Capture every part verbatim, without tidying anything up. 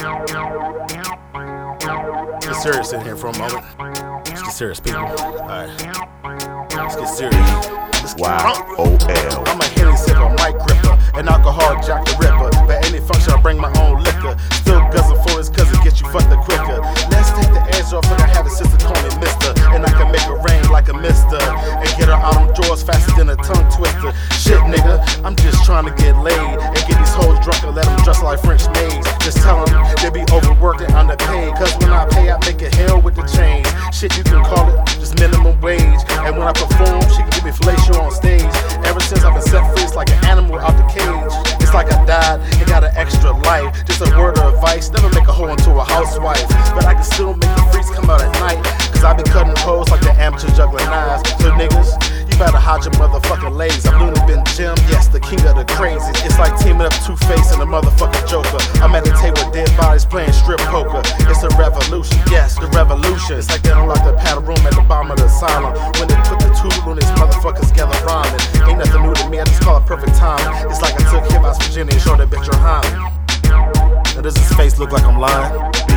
Get serious in here for a moment. Let's get serious, people. Alright. Let's get serious. Let's get Y drunk. O L. I'm a Henny sipper, mic gripper, an alcohol Jack the Ripper. For any function, I bring my own liquor. Still guzzle for his cousin, get you fucked the quicker. Let's take the edge off, like I have a sister call me Mister. And I can make it rain like a mister. And get her out of drawers faster than a tongue twister. Shit, nigga, I'm just trying to get laid. And get these hoes drunk and let them dress like French maids. Just tell them they be overworked and underpaid. Cause when I pay, I make it hell with the change. Shit, you can call it just minimum wage. And when I perform, she can give me fellatio on stage. Ever since I've been set free, it's like an animal out the cage. It's like I died and got an extra life. Just a word of advice, never make a hoe into a housewife. But I can still make the freaks come out at night. Cause I be cutting hoes like the amateur juggling knives. So niggas, you better hide your motherfucking legs. I'm Looney Bin Jim, yes, the king of the crazies. It's like teaming up Two-Face and a motherfucking Joker. I'm at the table with dead bodies playing strip poker. It's a revolution, yes, the revolution. It's like they don't like the paddle room at the bottom of the asylum. When they put the tool on these motherfuckers together rhyming. Ain't nothing new to me, I just call it perfect timing. It's like I took him out of Virginia and showed that bitch you're hiding. Now does his face look like I'm lying? B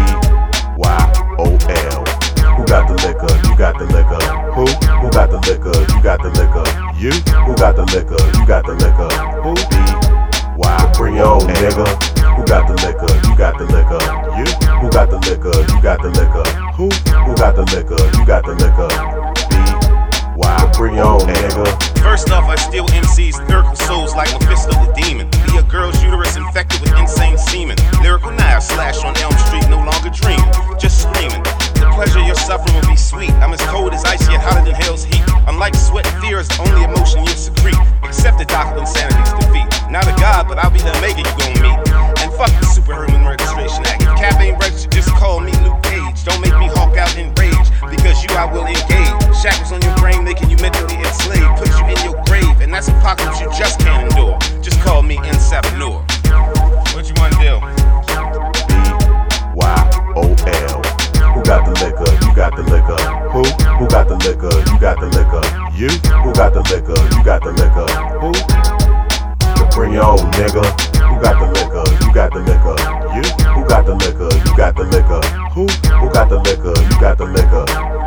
Y O L. Who got the liquor? You got the liquor. Who? Who got the liquor? You got the liquor. You? Who got the liquor? You got the liquor. Who? B Y. Bring your own nigga. Who got the liquor? You got the liquor. You? Who got the liquor? You got the liquor. Who? Who got the liquor? You got the liquor. B Y. Bring your own nigga. First off, I steal M C's lyrical souls like Mephisto the Demon. Be a girl's uterus infected with insane semen. Lyrical knives slash on Elm Street, no longer dreaming, just screaming. The pleasure you're suffering will be sweet. I'm as cold as ice, yet hotter than hell's heat. Unlike sweat, fear is the only emotion you secrete. Accept the doctor insanity's defeat. Not a god, but I'll be the maker you gon' meet. And fuck the Superhuman Registration Act. If Cap ain't registered, just call me Luke Cage. Don't make me hawk out in rage, because you I will engage. Shackles on your brain making you mentally enslaved. Put you in your grave, and that's apocalypse you just can't endure. Just call me Insapanur. What you wanna do? B Y O L. Who got the liquor? You got the liquor. Who? Who got the liquor? You got the liquor. You? Who got the liquor? You got the liquor. Who? To bring your own nigga. Who got the liquor? You got the liquor. You? Who got the liquor? You got the liquor. Who? Who got the liquor? You got the liquor.